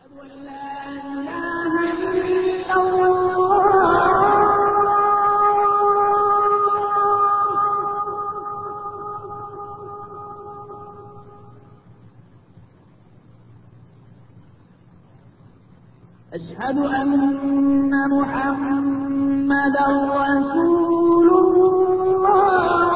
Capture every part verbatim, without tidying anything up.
أشهد أن محمدا رسول الله.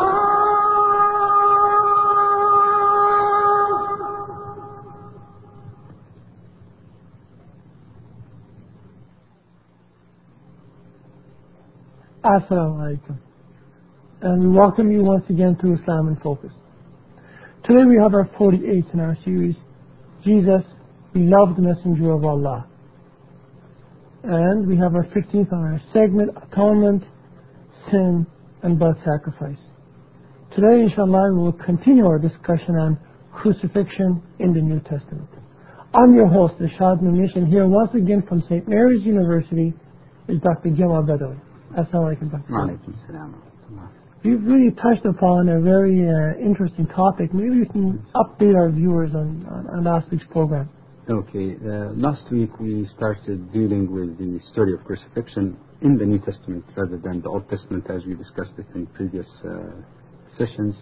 Assalamu alaikum, and we welcome you once again to Islam in Focus. Today we have our forty-eighth in our series, Jesus, Beloved Messenger of Allah. And we have our fifteenth on our segment, Atonement, Sin, and Blood Sacrifice. Today, inshallah, we will continue our discussion on crucifixion in the New Testament. I'm your host, Rashad Munish, and here once again from Saint Mary's University is Doctor Jamal Badawi. Assalamu alaikum, Doctor Walaikum salam. You've really touched upon a very uh, interesting topic. Maybe you can update our viewers on, on, on last week's program. Okay, uh, last week we started dealing with the story of crucifixion in the New Testament rather than the Old Testament as we discussed it in previous uh, sessions.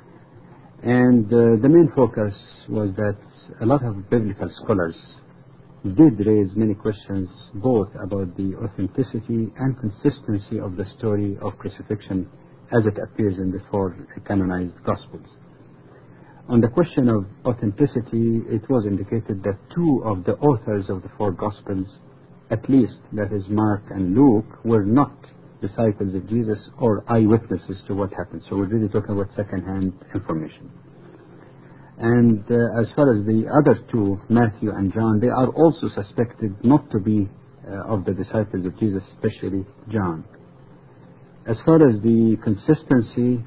And uh, the main focus was that a lot of biblical scholars did raise many questions both about the authenticity and consistency of the story of crucifixion as it appears in the four canonized Gospels. On the question of authenticity, it was indicated that two of the authors of the four Gospels, at least, that is Mark and Luke, were not disciples of Jesus or eyewitnesses to what happened. So we're really talking about second-hand information. And uh, as far as the other two, Matthew and John, they are also suspected not to be uh, of the disciples of Jesus, especially John. As far as the consistency,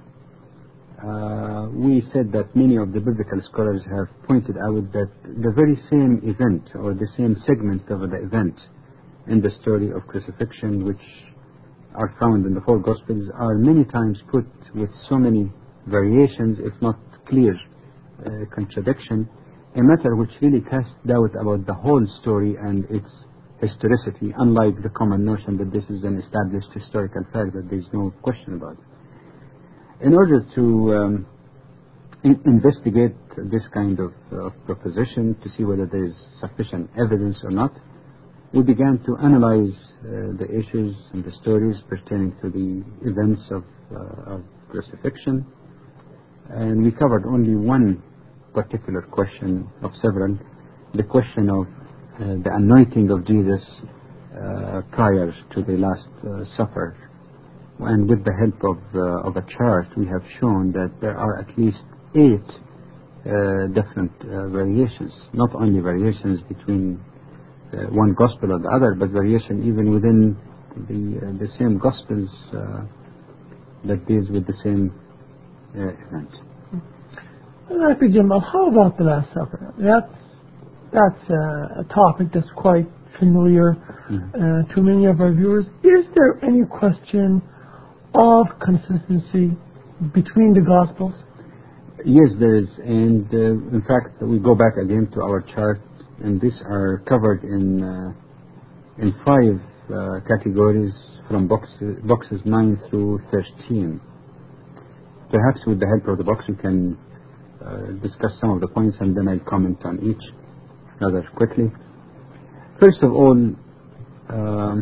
Uh, we said that many of the biblical scholars have pointed out that the very same event or the same segment of the event in the story of crucifixion, which are found in the four Gospels, are many times put with so many variations, if not clear uh, contradiction, a matter which really casts doubt about the whole story and its historicity, unlike the common notion that this is an established historical fact that there is no question about it. In order to um, in investigate this kind of uh, proposition, to see whether there is sufficient evidence or not, we began to analyze uh, the issues and the stories pertaining to the events of, uh, of crucifixion. And we covered only one particular question of several, the question of uh, the anointing of Jesus uh, prior to the Last uh, Supper. And with the help of, uh, of a chart, we have shown that there are at least eight uh, different uh, variations, not only variations between uh, one gospel or the other, but variation even within the, uh, the same gospels uh, that deals with the same uh, event. Doctor Jamal, how about the Last Supper? That's, that's uh, a topic that's quite familiar mm-hmm. uh, to many of our viewers. Is there any question of consistency between the Gospels? Yes, there is. And uh, in fact, we go back again to our chart, and these are covered in uh, in five uh, categories from boxes, boxes nine through thirteen. Perhaps with the help of the box we can uh, discuss some of the points, and then I'll comment on each rather quickly. First of all, um,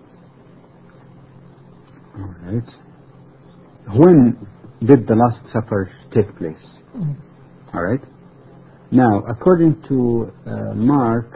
all right. When did the Last Supper take place? Mm. All right. Now, according to uh, Mark,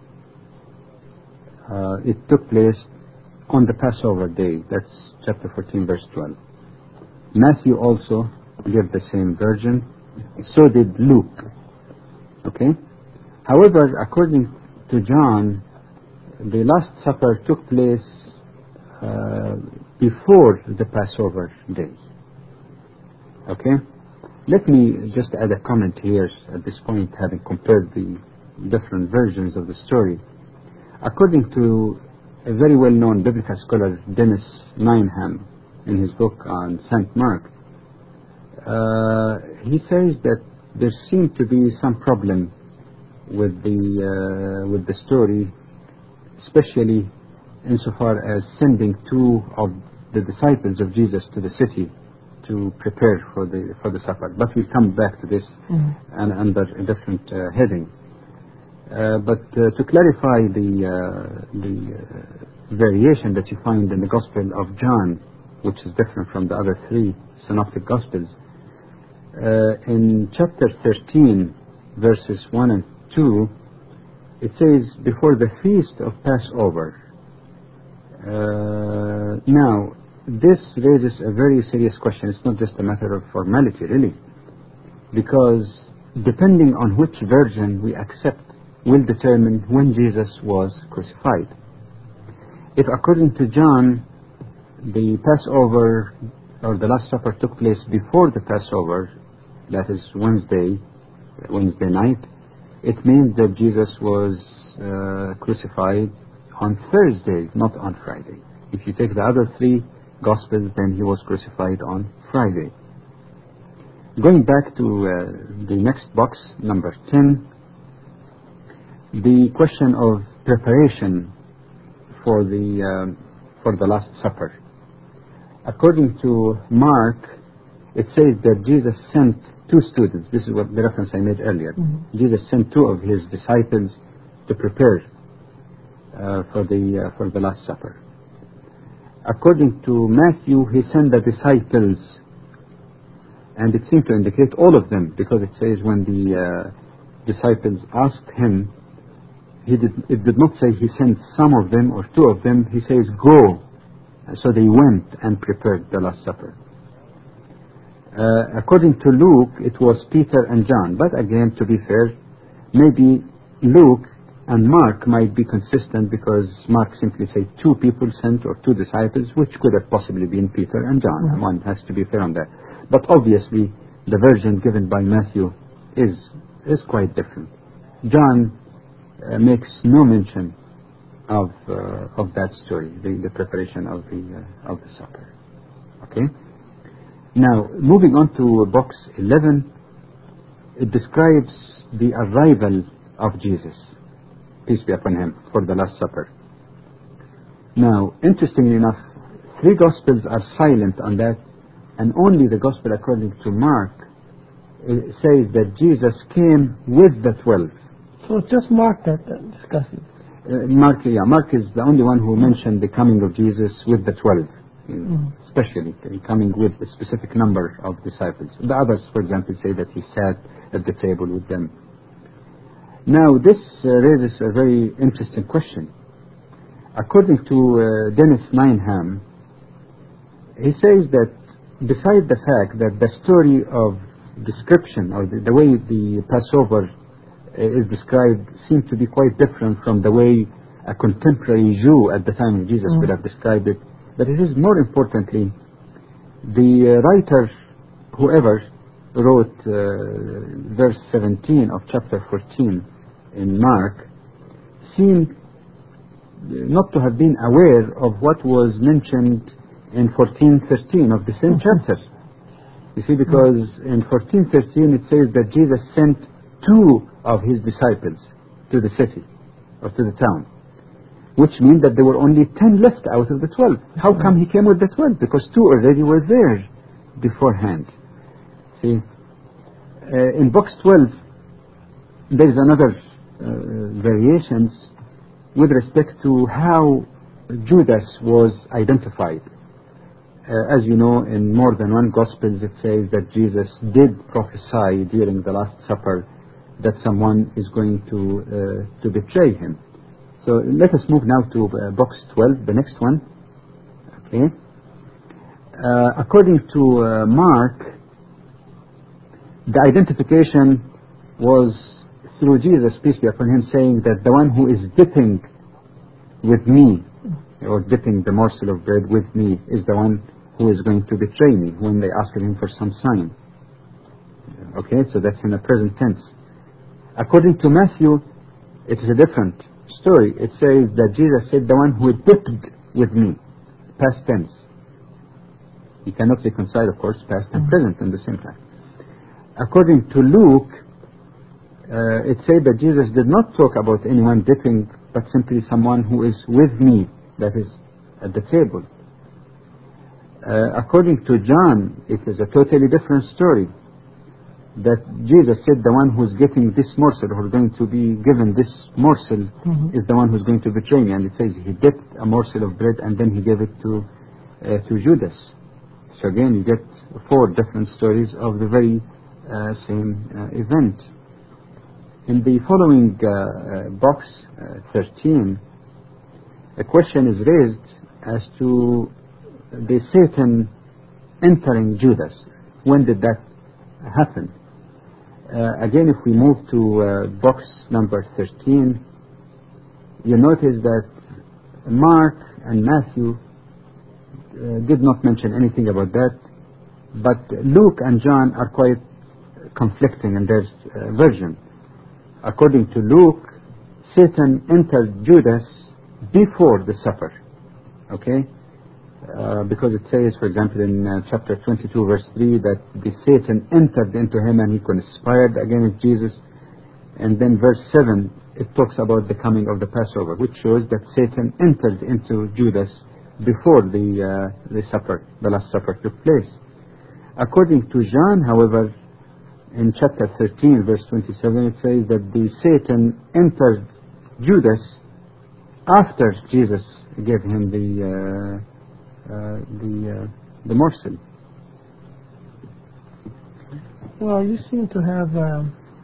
uh, it took place on the Passover day. That's chapter fourteen, verse twelve. Matthew also gave the same version. So did Luke. Okay. However, according to John, the Last Supper took place Uh, before the Passover day. Okay? Let me just add a comment here at this point, having compared the different versions of the story. According to a very well-known biblical scholar, Dennis Nineham, in his book on Saint Mark, uh, he says that there seemed to be some problem with the uh, with the story, especially insofar as sending two of the disciples of Jesus to the city to prepare for the for the supper. But we'll come back to this Mhm. and under a different uh, heading. Uh, but uh, to clarify the uh, the uh, variation that you find in the Gospel of John, which is different from the other three synoptic Gospels, uh, in chapter thirteen, verses one and two, it says, before the feast of Passover. Uh, now, this raises a very serious question. It's not just a matter of formality, really, because depending on which version we accept will determine when Jesus was crucified. If according to John, the Passover or the Last Supper took place before the Passover, that is Wednesday, Wednesday night, it means that Jesus was uh, crucified on Thursday, not on Friday. If you take the other three Gospels, then he was crucified on Friday. Going back to uh, the next box, number ten, the question of preparation for the um, for the Last Supper. According to Mark, it says that Jesus sent two students. This is what the reference I made earlier. Mm-hmm. Jesus sent two of his disciples to prepare uh, for the uh, for the Last Supper. According to Matthew, he sent the disciples, and it seemed to indicate all of them, because it says when the uh, disciples asked him, he did, it did not say he sent some of them or two of them. He says, go. So they went and prepared the Last Supper. Uh, according to Luke, it was Peter and John. But again, to be fair, maybe Luke and Mark might be consistent, because Mark simply said two people sent or two disciples, which could have possibly been Peter and John. Mm-hmm. One has to be fair on that. But obviously, the version given by Matthew is is quite different. John uh, makes no mention of uh, of that story, the, the preparation of the uh, of the supper. Okay. Now, moving on to box eleven, it describes the arrival of Jesus, peace be upon him, for the Last Supper. Now, interestingly enough, three Gospels are silent on that, and only the Gospel according to Mark uh, says that Jesus came with the twelve. So it's just Mark that uh, discusses. Uh, Mark, yeah, Mark is the only one who mentioned the coming of Jesus with the twelve. Mm. Especially coming with a specific number of disciples. The others, for example, say that he sat at the table with them. Now, this uh, raises a very interesting question. According to uh, Dennis Nineham, he says that beside the fact that the story of description, or the, the way the Passover uh, is described, seems to be quite different from the way a contemporary Jew at the time of Jesus mm. would have described it. But it is more importantly, the uh, writer, whoever wrote uh, verse seventeen of chapter fourteen in Mark, seemed not to have been aware of what was mentioned in fourteen thirteen of the same chapter. You see, because in fourteen thirteen it says that Jesus sent two of his disciples to the city or to the town, which means that there were only ten left out of the twelve. How come he came with the twelve? Because two already were there beforehand. See, uh, in box twelve, there is another uh, variations with respect to how Judas was identified. Uh, as you know, in more than one Gospel, it says that Jesus did prophesy during the Last Supper that someone is going to uh, to betray him. So let us move now to uh, box twelve, the next one. Okay. Uh, according to uh, Mark, the identification was through Jesus, peace be upon him, saying that the one who is dipping with me, or dipping the morsel of bread with me, is the one who is going to betray me, when they asked him for some sign. Okay, so that's in the present tense. According to Matthew, it is a different story. It says that Jesus said, the one who dipped with me, past tense. You cannot reconcile, of course, past and present in the same time. According to Luke, uh, it said that Jesus did not talk about anyone dipping, but simply someone who is with me, that is at the table. Uh, according to John, it is a totally different story. That Jesus said the one who's getting this morsel, or going to be given this morsel, Mhm. is the one who's going to betray me. And it says he dipped a morsel of bread and then he gave it to uh, to Judas. So again, you get four different stories of the very uh, same uh, event. In the following uh, uh, box uh, thirteen, a question is raised as to the Satan entering Judas. When did that happen? Uh, again, if we move to uh, box number thirteen, you notice that Mark and Matthew uh, did not mention anything about that, but Luke and John are quite conflicting in their uh, version. According to Luke, Satan entered Judas before the supper. Okay? Uh, because it says, for example, in uh, chapter twenty-two, verse three, that the Satan entered into him and he conspired against Jesus. And then verse seven, it talks about the coming of the Passover, which shows that Satan entered into Judas before the uh, the supper, the Last Supper took place. According to John, however, in chapter thirteen, verse twenty-seven, it says that the Satan entered Judas after Jesus gave him the uh, Uh, the uh, the morsel. Well, you seem to have um,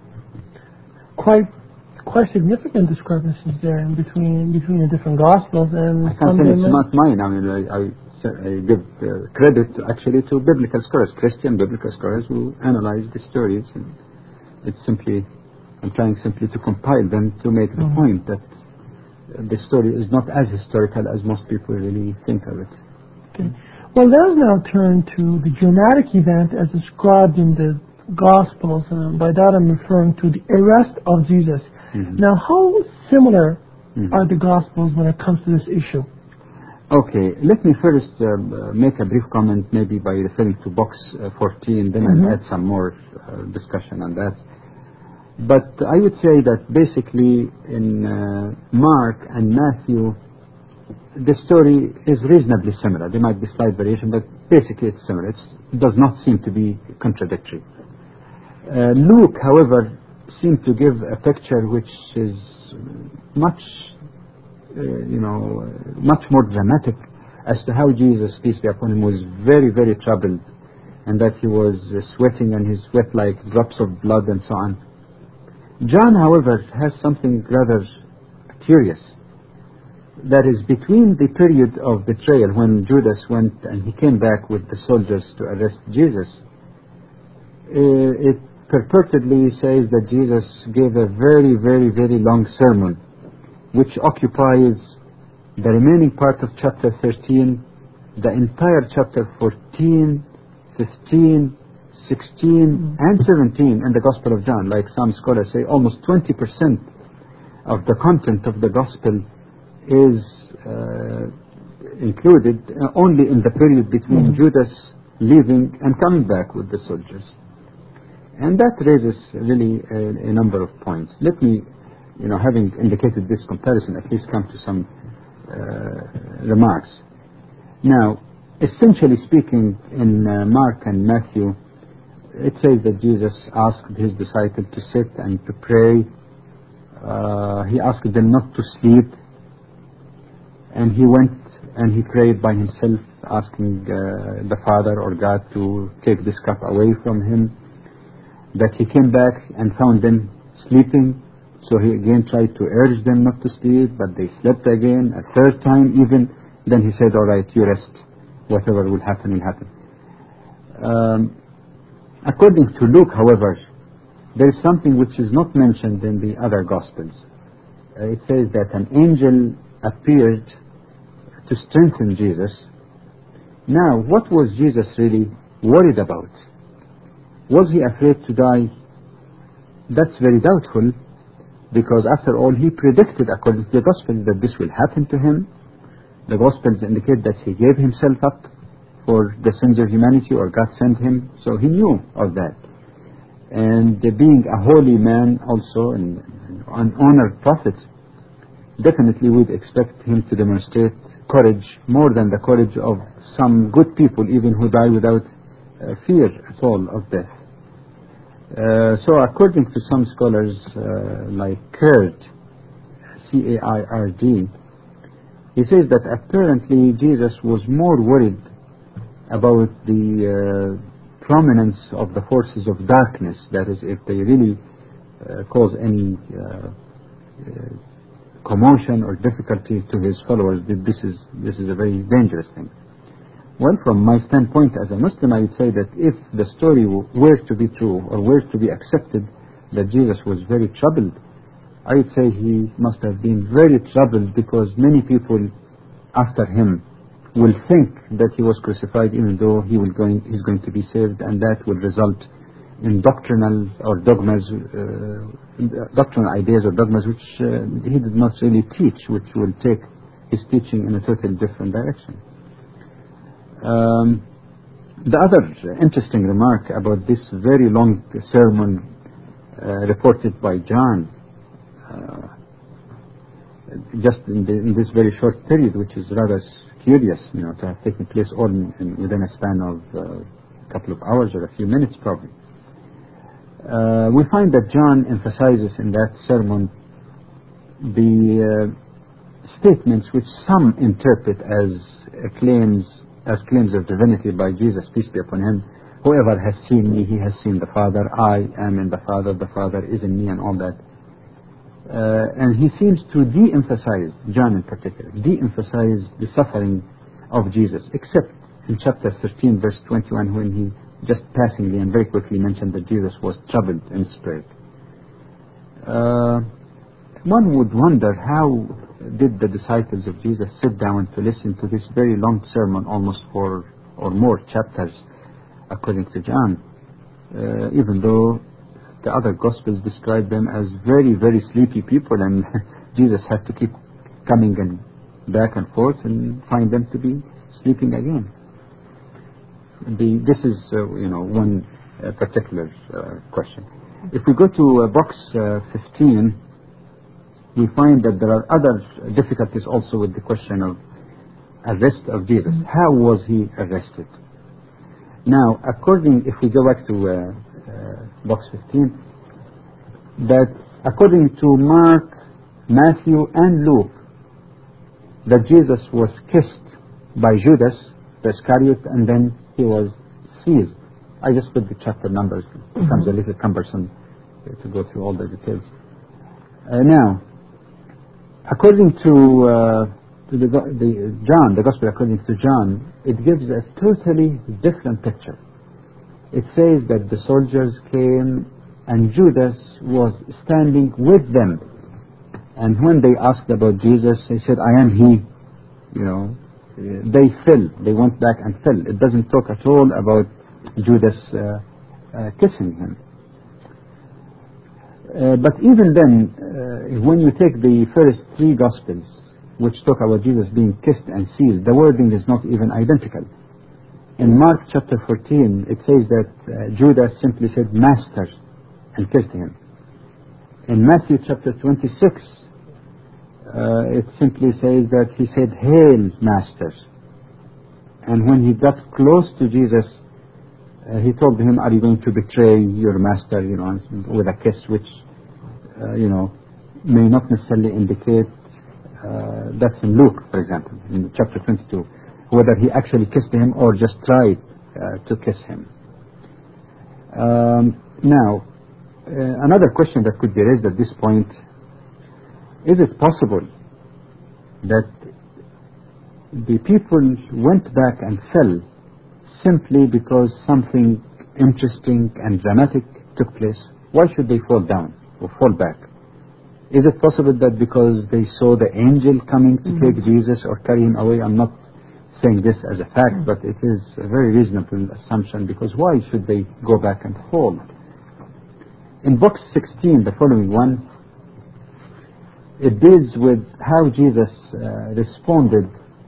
quite quite significant discrepancies there in between between the different gospels, and I can't say it's not mine. I mean, I, I, I give uh, credit actually to biblical scholars, Christian biblical scholars who analyze the stories. And it's simply, I'm trying simply to compile them to make the Mm-hmm. point that the story is not as historical as most people really think of it. Okay. Well, let's now turn to the dramatic event as described in the Gospels. And by that, I'm referring to the arrest of Jesus. Mm-hmm. Now, how similar Mm-hmm. are the Gospels when it comes to this issue? Okay, let me first um, uh, make a brief comment, maybe by referring to box uh, fourteen, then Mm-hmm. I'll add some more uh, discussion on that. But I would say that basically in uh, Mark and Matthew, the story is reasonably similar. There might be slight variation, but basically it's similar. It's, it does not seem to be contradictory. Uh, Luke, however, seemed to give a picture which is much, uh, you know, much more dramatic as to how Jesus, peace be upon him, was very, very troubled, and that he was uh, sweating and he sweat like drops of blood and so on. John, however, has something rather curious. That is, between the period of betrayal, when Judas went and he came back with the soldiers to arrest Jesus, uh, it purportedly says that Jesus gave a very, very, very long sermon, which occupies the remaining part of chapter thirteen, the entire chapter fourteen, fifteen, sixteen, and seventeen in the Gospel of John. Like some scholars say, almost twenty percent of the content of the Gospel is uh, included uh, only in the period between mm-hmm. Judas leaving and coming back with the soldiers. And that raises really a, a number of points. Let me, you know, having indicated this comparison, at least come to some uh, remarks. Now, essentially speaking, in uh, Mark and Matthew, it says that Jesus asked his disciples to sit and to pray. Uh, he asked them not to sleep. And he went and he prayed by himself, asking uh, the Father or God to take this cup away from him. That he came back and found them sleeping, so he again tried to urge them not to sleep, but they slept again, a third time even. Then he said, all right, you rest. Whatever will happen, will happen. Um, according to Luke, however, there is something which is not mentioned in the other Gospels. Uh, it says that an angel appeared to strengthen Jesus. Now, what was Jesus really worried about? Was he afraid to die? That's very doubtful, because after all, he predicted according to the Gospel that this will happen to him. The Gospels indicate that he gave himself up for the sins of humanity, or God sent him, so he knew of that. And uh, being a holy man also, and an honored prophet, definitely we'd expect him to demonstrate courage more than the courage of some good people, even who die without uh, fear at all of death. Uh, so according to some scholars uh, like Caird, C A I R D, he says that apparently Jesus was more worried about the uh, prominence of the forces of darkness, that is, if they really uh, cause any uh, uh, commotion or difficulty to his followers, that this is, this is a very dangerous thing. Well, from my standpoint as a Muslim, I would say that if the story were to be true or were to be accepted, that Jesus was very troubled, I would say he must have been very troubled, because many people after him will think that he was crucified even though he will going, he's going to be saved, and that will result in doctrinal or dogmas, uh, doctrinal ideas or dogmas which uh, he did not really teach, which will take his teaching in a totally different direction. Um, the other interesting remark about this very long sermon uh, reported by John, uh, just in, the, in this very short period, which is rather curious, you know, to have taken place all in, in, within a span of uh, a couple of hours or a few minutes probably. Uh, we find that John emphasizes in that sermon the uh, statements which some interpret as uh, claims as claims of divinity by Jesus, peace be upon him. Whoever has seen me, he has seen the Father. I am in the Father, the Father is in me, and all that. Uh, and he seems to de-emphasize, John in particular, de-emphasize the suffering of Jesus, except in chapter thirteen, verse twenty-one, when he just passingly and very quickly mentioned that Jesus was troubled in spirit. Uh, one would wonder, how did the disciples of Jesus sit down to listen to this very long sermon, almost four or more chapters, according to John, uh, even though the other Gospels describe them as very, very sleepy people, and Jesus had to keep coming and back and forth and find them to be sleeping again. The, this is, uh, you know, one uh, particular uh, question. If we go to uh, box uh, fifteen, we find that there are other difficulties also with the question of arrest of Jesus. How was he arrested? Now, according, if we go back to uh, uh, box fifteen, that according to Mark, Matthew, and Luke, that Jesus was kissed by Judas the Iscariot, and then he was seized. I just put the chapter numbers. It becomes a little cumbersome to go through all the details. Uh, now, according to, uh, to the, the John, the Gospel according to John, it gives a totally different picture. It says that the soldiers came and Judas was standing with them. And when they asked about Jesus, he said, I am he. You know, they fell. They went back and fell. It doesn't talk at all about Judas uh, uh, kissing him. Uh, but even then, uh, when you take the first three Gospels, which talk about Jesus being kissed and sealed, the wording is not even identical. In Mark chapter fourteen, it says that uh, Judas simply said, Master, and kissed him. In Matthew chapter twenty-six, uh, it simply says that he said, Hail, Master. And when he got close to Jesus, uh, he told him, are you going to betray your master, you know, with a kiss, which, uh, you know, may not necessarily indicate, uh, that's in Luke, for example, in chapter twenty-two, whether he actually kissed him or just tried uh, to kiss him. Um, now, Uh, another question that could be raised at this point, is it possible that the people went back and fell simply because something interesting and dramatic took place? Why should they fall down or fall back? Is it possible that because they saw the angel coming to mm-hmm. take Jesus or carry him away? I'm not saying this as a fact, mm-hmm. but it is a very reasonable assumption, because why should they go back and fall? In box sixteen, the following one, it deals with how Jesus uh, responded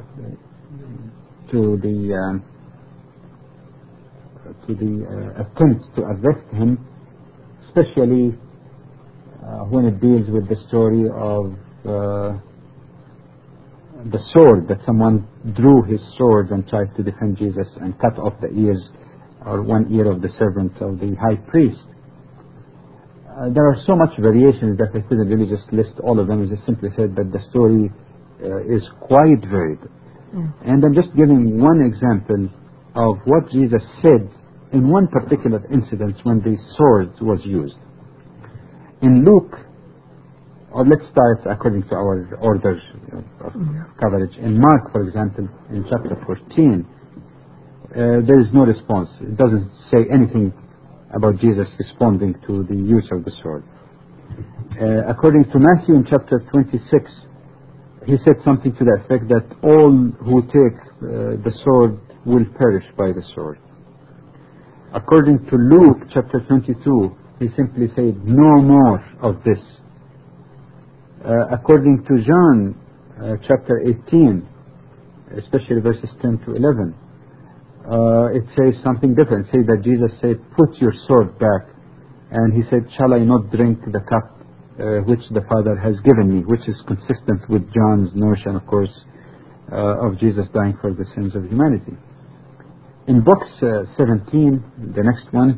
to the um, to the uh, attempt to arrest him especially uh, when it deals with the story of uh, the sword, that someone drew his sword and tried to defend Jesus and cut off the ears or one ear of the servant of the high priest. Uh, there are so much variations that I couldn't really just list all of them. I just simply said that the story uh, is quite varied. Mm. And I'm just giving one example of what Jesus said in one particular incident when the sword was used. In Luke, or let's start according to our order of coverage. In Mark, for example, in chapter fourteen, uh, there is no response. It doesn't say anything about Jesus responding to the use of the sword. Uh, according to Matthew in chapter twenty-six, he said something to the effect that all who take uh, the sword will perish by the sword. According to Luke chapter twenty-two, he simply said, no more of this. Uh, according to John uh, chapter eighteen, especially verses ten to eleven, uh, it says something different. It says that Jesus said, put your sword back. And he said, shall I not drink the cup uh, which the Father has given me, which is consistent with John's notion, of course, uh, of Jesus dying for the sins of humanity. In Box uh, seventeen, the next one,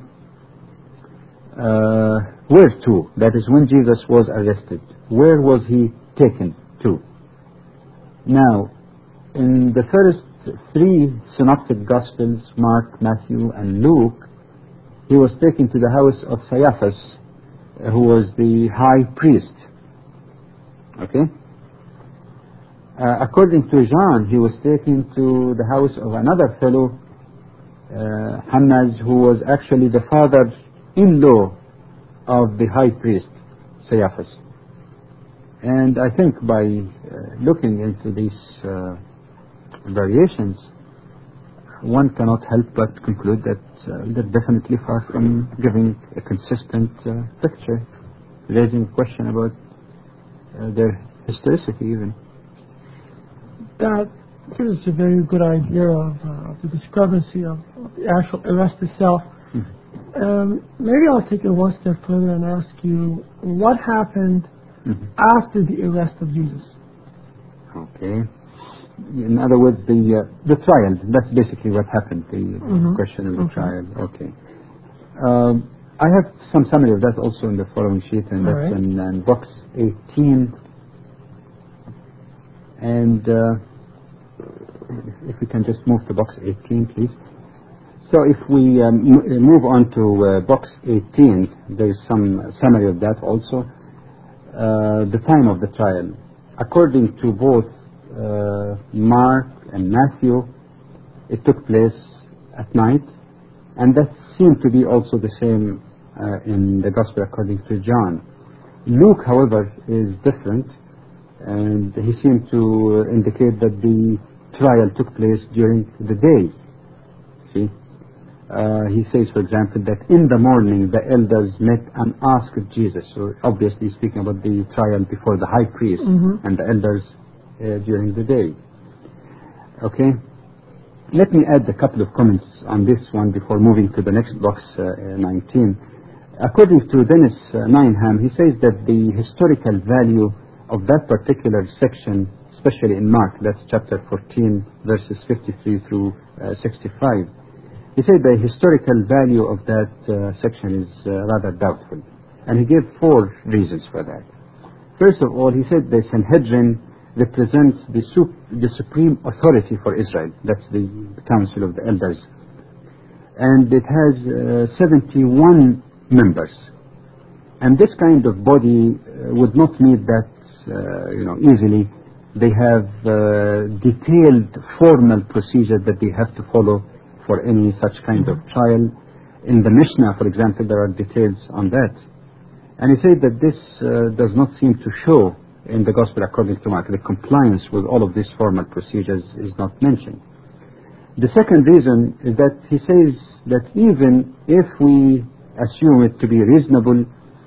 uh, where to? That is when Jesus was arrested. Where was he taken to? Now, in the first three synoptic Gospels, Mark, Matthew, and Luke, he was taken to the house of Caiaphas, uh, who was the high priest. Okay? Uh, according to John, he was taken to the house of another fellow, uh, Hannas, who was actually the father-in-law of the high priest, Caiaphas. And I think by uh, looking into these uh, variations, one cannot help but conclude that uh, they're definitely far from giving a consistent uh, picture, raising a question about uh, their historicity even. That gives us a very good idea of uh, the discrepancy of, of the actual arrest itself. Mm-hmm. Um, maybe I'll take it one step further and ask you, what happened mm-hmm. after the arrest of Jesus? Okay. In other words, the uh, the trial, that's basically what happened, the mm-hmm. question of the okay. trial. Okay. Um, I have some summary of that also in the following sheet, and All that's right. in, in box eighteen. And uh, if we can just move to box eighteen, please. So if we um, m- move on to uh, box eighteen, there is some summary of that also. Uh, the time of the trial. According to both uh, Mark and Matthew, it took place at night, and that seemed to be also the same uh, in the Gospel according to John. Luke, however, is different, and he seemed to indicate that the trial took place during the day. See? Uh, he says, for example, that in the morning the elders met and asked Jesus. So obviously speaking about the trial before the high priest mm-hmm. and the elders uh, during the day. Okay? Let me add a couple of comments on this one before moving to the next box, uh, nineteen. According to Dennis uh, Ninehan, he says that the historical value of that particular section, especially in Mark, that's chapter fourteen, verses fifty-three through uh, sixty-five, he said the historical value of that uh, section is uh, rather doubtful. And he gave four reasons for that. First of all, he said the Sanhedrin represents the, sup- the supreme authority for Israel. That's the Council of the Elders. And it has uh, seventy-one members. And this kind of body uh, would not meet that uh, you know, easily. They have uh, detailed formal procedure that they have to follow for any such kind of trial. In the Mishnah, for example, there are details on that. And he said that this uh, does not seem to show in the Gospel according to Mark. The compliance with all of these formal procedures is not mentioned. The second reason is that he says that even if we assume it to be reasonable,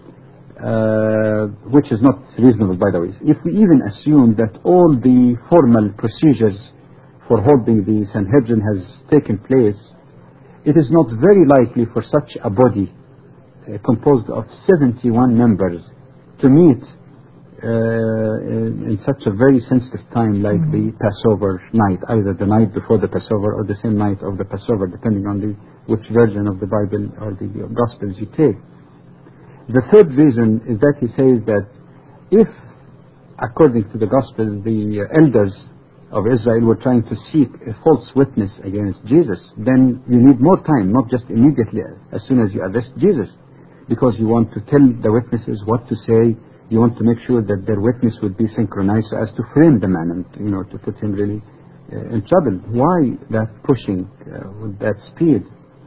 uh, which is not reasonable by the way, if we even assume that all the formal procedures for holding the Sanhedrin has taken place, it is not very likely for such a body uh, composed of seventy-one members to meet uh, in, in such a very sensitive time like mm-hmm. the Passover night, either the night before the Passover or the same night of the Passover, depending on the which version of the Bible or the Gospels you take. The third reason is that he says that if, according to the Gospel, the uh, elders of Israel were trying to seek a false witness against Jesus, then you need more time, not just immediately as soon as you arrest Jesus, because you want to tell the witnesses what to say. You want to make sure that their witness would be synchronized so as to frame the man and, you know, to put him really uh, in trouble. Why that pushing uh, with that speed?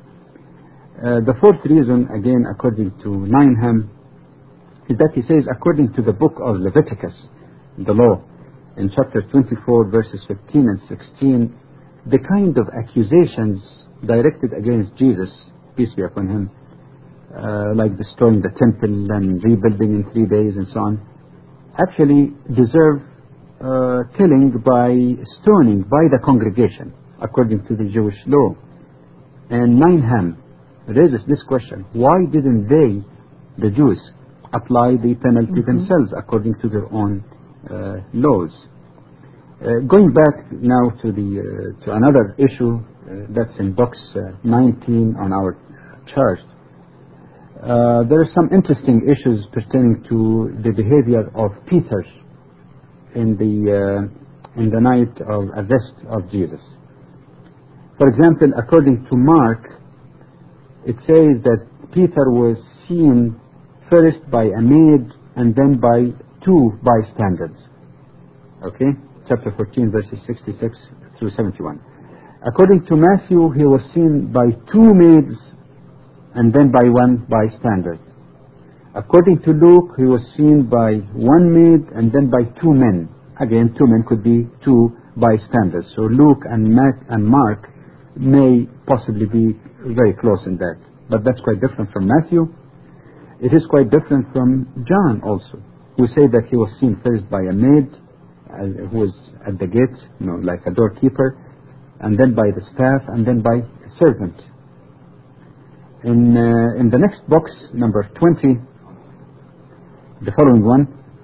Uh, the fourth reason, again, according to Ninehem, is that he says, according to the book of Leviticus, the law, in chapter twenty-four, verses fifteen and sixteen, the kind of accusations directed against Jesus, peace be upon him, uh, like destroying the temple and rebuilding in three days and so on, actually deserve uh, killing by stoning by the congregation, according to the Jewish law. And Ninehem raises this question: why didn't they, the Jews, apply the penalty mm-hmm. themselves according to their own uh, laws? Uh, going back now to the uh, to another issue uh, that's in box uh, nineteen on our chart. Uh, there are some interesting issues pertaining to the behavior of Peter in the uh, in the night of arrest of Jesus. For example, according to Mark, it says that Peter was seen first by a maid and then by two bystanders. Okay, chapter fourteen, verses sixty-six through seventy-one. According to Matthew, he was seen by two maids and then by one bystander. According to Luke, he was seen by one maid and then by two men. Again, two men could be two bystanders. So Luke and Matt and Mark may possibly be very close in that. But that's quite different from Matthew. It is quite different from John also, who say that he was seen first by a maid uh, who was at the gate, you know, like a doorkeeper, and then by the staff, and then by a servant. In, uh, in the next box, number twenty, the following one,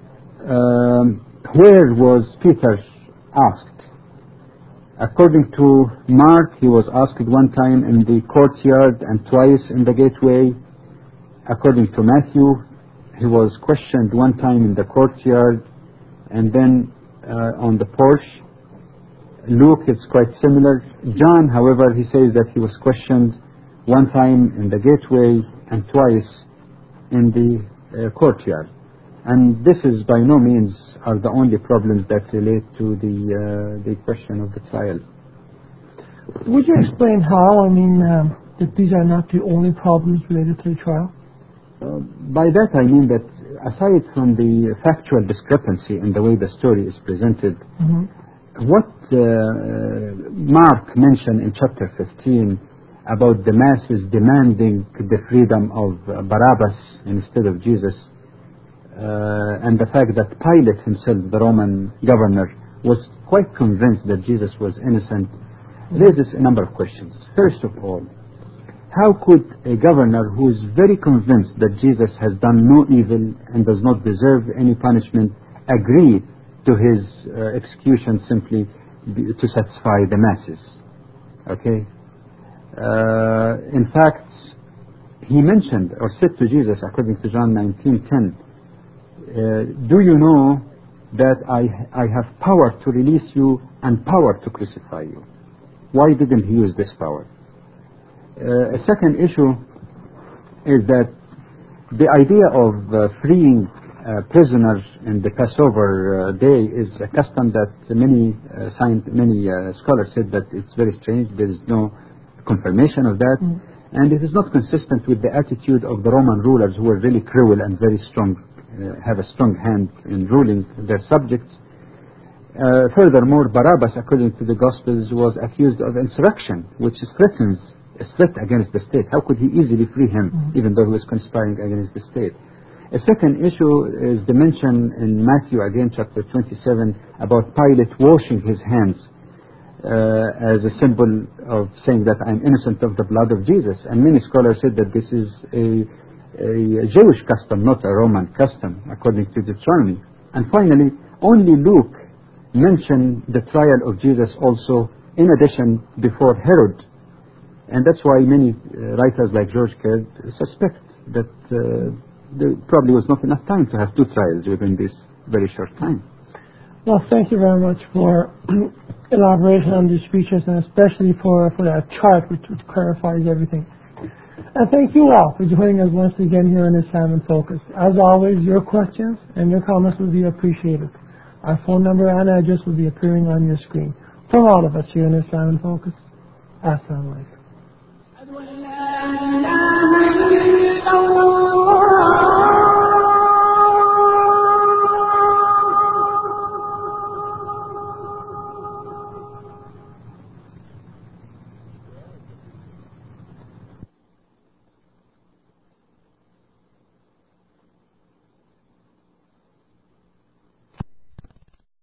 um, where was Peter asked? According to Mark, he was asked one time in the courtyard and twice in the gateway. According to Matthew, he was questioned one time in the courtyard and then uh, on the porch. Luke is quite similar. John, however, he says that he was questioned one time in the gateway and twice in the uh, courtyard. And this is by no means are the only problems that relate to the uh, the question of the trial. Would you explain how, I mean, um, that these are not the only problems related to the trial? Uh, by that I mean that aside from the factual discrepancy in the way the story is presented, mm-hmm. what uh, Mark mentioned in chapter fifteen about the masses demanding the freedom of uh, Barabbas instead of Jesus, uh, and the fact that Pilate himself, the Roman governor, was quite convinced that Jesus was innocent, raises a number of questions. First of all, how could a governor who is very convinced that Jesus has done no evil and does not deserve any punishment agree to his uh, execution simply to satisfy the masses? Okay. Uh, in fact, he mentioned or said to Jesus, according to John nineteen ten, uh, do you know that I, I have power to release you and power to crucify you? Why didn't he use this power? Uh, a second issue is that the idea of uh, freeing uh, prisoners in the Passover uh, day is a custom that many, uh, science, many uh, scholars said that it's very strange. There is no confirmation of that, mm. and it is not consistent with the attitude of the Roman rulers, who were really cruel and very strong, uh, have a strong hand in ruling their subjects. Uh, furthermore, Barabbas, according to the Gospels, was accused of insurrection, which threatens a threat against the state. How could he easily free him, mm. even though he was conspiring against the state? A second issue is the mention in Matthew, again, chapter twenty-seven, about Pilate washing his hands Uh, as a symbol of saying that I'm innocent of the blood of Jesus. And many scholars said that this is a a Jewish custom, not a Roman custom, according to Deuteronomy. And finally, only Luke mentioned the trial of Jesus also in addition before Herod. And that's why many uh, writers like George Caird suspect that uh, there probably was not enough time to have two trials within this very short time. Well, thank you very much for elaboration on these features, and especially for, for that chart which, which clarifies everything. And thank you all for joining us once again here in Islam in Focus. As always, your questions and your comments will be appreciated. Our phone number and address will be appearing on your screen. From all of us here in Islam in Focus, Assalamu alaikum.